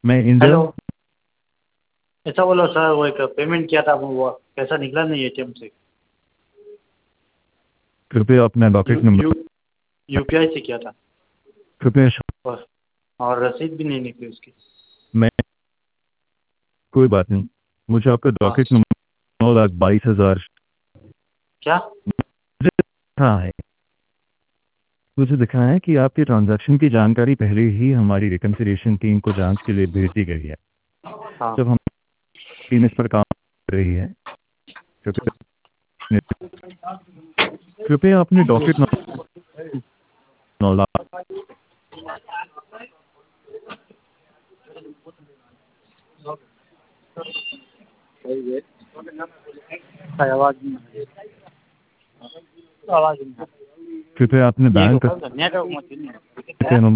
मैं India. Hello. ऐसा बोलो सर, वो एक पेमेंट किया था, वो पैसा निकला नहीं एटीएम से। कृपया अपना U docket U number. UPI से किया था। कृपया और और रसीद भी नहीं निकली उसकी। मैं कोई बात नहीं, मुझे आपका हाँ। डॉकेट नंबर 9,22,000 क्या? हाँ है। मुझे दिखाया है कि आपके ट्रांजैक्शन की जानकारी पहले ही हमारी रिकन्सिलिएशन टीम को जांच के लिए भेज दी गई है। हाँ। जब हम टीम इस पर काम कर रही है, कृपया कृपया अपने डॉकेट नंबर 9,00,000। आवाज नहीं आवाज नहीं। कृपया अपने ये बैंक नेटवर्क मत। का